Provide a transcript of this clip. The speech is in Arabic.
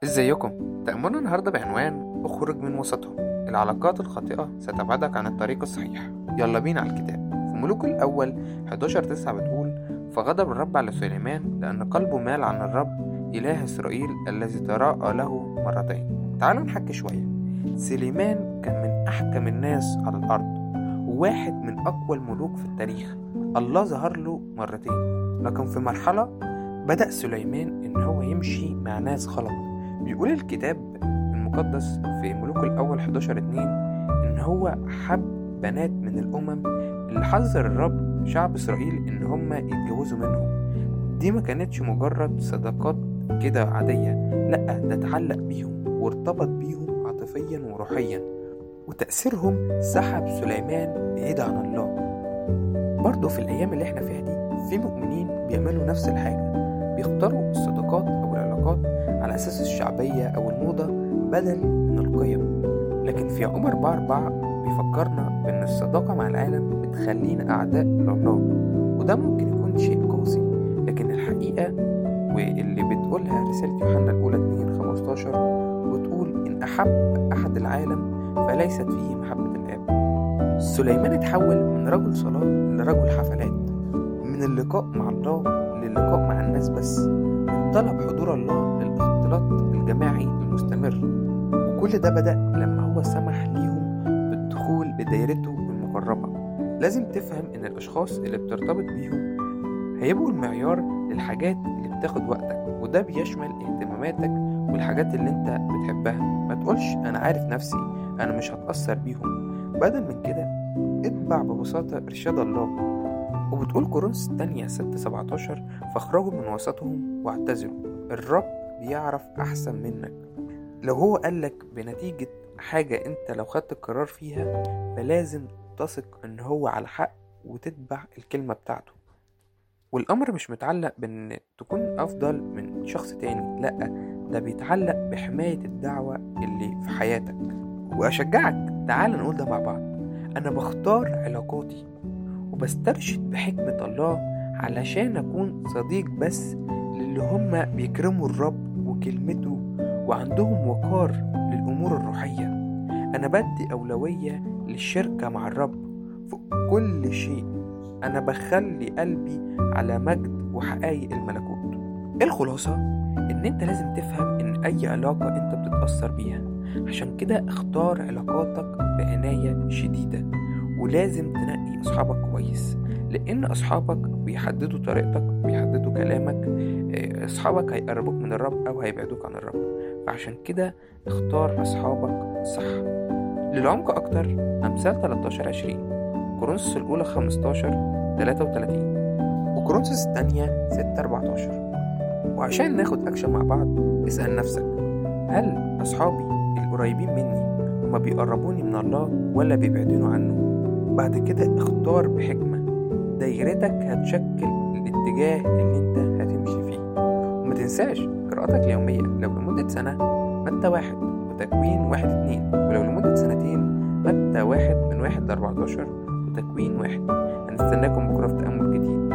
ازيكم؟ تأملنا النهاردة بعنوان اخرج من وسطهم. العلاقات الخاطئة ستبعدك عن الطريق الصحيح. يلا بينا على الكتاب. في ملوك الأول 11:9 بتقول: فغضب الرب على سليمان لأن قلبه مال عن الرب إله إسرائيل الذي تراءى له مرتين. تعالوا نحكي شوية. سليمان كان من أحكم الناس على الأرض وواحد من أقوى الملوك في التاريخ. الله ظهر له مرتين، لكن في مرحلة بدأ سليمان إن هو يمشي مع ناس غلط. بيقول الكتاب المقدس في ملوك الأول 11:2 إن هو حب بنات من الأمم اللي حذر الرب شعب إسرائيل إن هم يتجوزوا منهم. دي ما كانتش مجرد صداقات كده عادية، لأ، ده اتعلق بيهم وارتبط بيهم عاطفيا وروحيا، وتأثيرهم سحب سليمان بعيد عن الله. برضه في الأيام اللي احنا فيها دي في مؤمنين بيعملوا نفس الحاجة، بيختاروا الصداقات أو العلاقات على أساس الشعبية أو الموضة بدل من القيم. لكن في يعقوب 4:4 بيفكرنا بأن الصداقة مع العالم بتخلينا أعداء لله، وده ممكن يكون شيء قاسي، لكن الحقيقة واللي بتقولها رسالة يوحنا الأولى 2:15 وتقول: إن أحب أحد العالم فليست فيه محبة الآب. سليمان اتحول من رجل صلاة لرجل حفلات، من اللقاء مع الله للقاء مع الناس بس، من طلب حضور الله للاختلاط الجماعي المستمر. وكل ده بدأ لما هو سمح ليهم بالدخول لدايرته المقربة. لازم تفهم ان الاشخاص اللي بترتبط بيهم هيبقوا المعيار للحاجات اللي بتاخد وقتك، وده بيشمل اهتماماتك والحاجات اللي انت بتحبها. ما تقولش انا عارف نفسي، انا مش هتأثر بيهم. بدل من كده اتبع ببساطة ارشاد الله. وبتقول كورنثوس الثانية 6:17: فاخرجوا من وسطهم واعتزلوا، الرب بيعرف أحسن منك. لو هو قالك بنتيجة حاجة انت لو خدت القرار فيها، فلازم تثق ان هو على حق وتتبع الكلمة بتاعته. والأمر مش متعلق بان تكون أفضل من شخص تاني، لأ، ده بيتعلق بحماية الدعوة اللي في حياتك. وأشجعك تعال نقول ده مع بعض: أنا بختار علاقاتي وبسترشد بحكمة الله علشان أكون صديق بس للي هم بيكرموا الرب وكلمته وعندهم وقار للأمور الروحية. أنا بدي أولوية للشركة مع الرب في كل شيء. أنا بخلي قلبي على مجد وحقائق الملكوت. الخلاصة إن أنت لازم تفهم إن أي علاقة أنت بتتأثر بيها، عشان كده اختار علاقاتك بعناية شديدة، ولازم تنقي أصحابك كويس، لأن أصحابك بيحددوا طريقتك، بيحددوا كلامك. أصحابك هيقربوك من الرب أو هيبعدوك عن الرب، فعشان كده اختار أصحابك صح. للعمق أكتر أمثال 13:20، كورنثوس الأولى 15:33، وكورنثوس الثانية 6:14. وعشان ناخد أكشن مع بعض، اسأل نفسك: هل أصحابي القريبين مني هما بيقربوني من الله ولا بيبعدوني عنه؟ بعد كده اختار بحكمة. دايرتك هتشكل الاتجاه اللي انت هتمشي فيه. وما تنساش قراءتك اليومية، لو لمدة سنة متى 1 وتكوين 1:2، ولو لمدة سنتين متى 1:1-14 وتكوين 1. هنستناكم بكرة في تأمل جديد.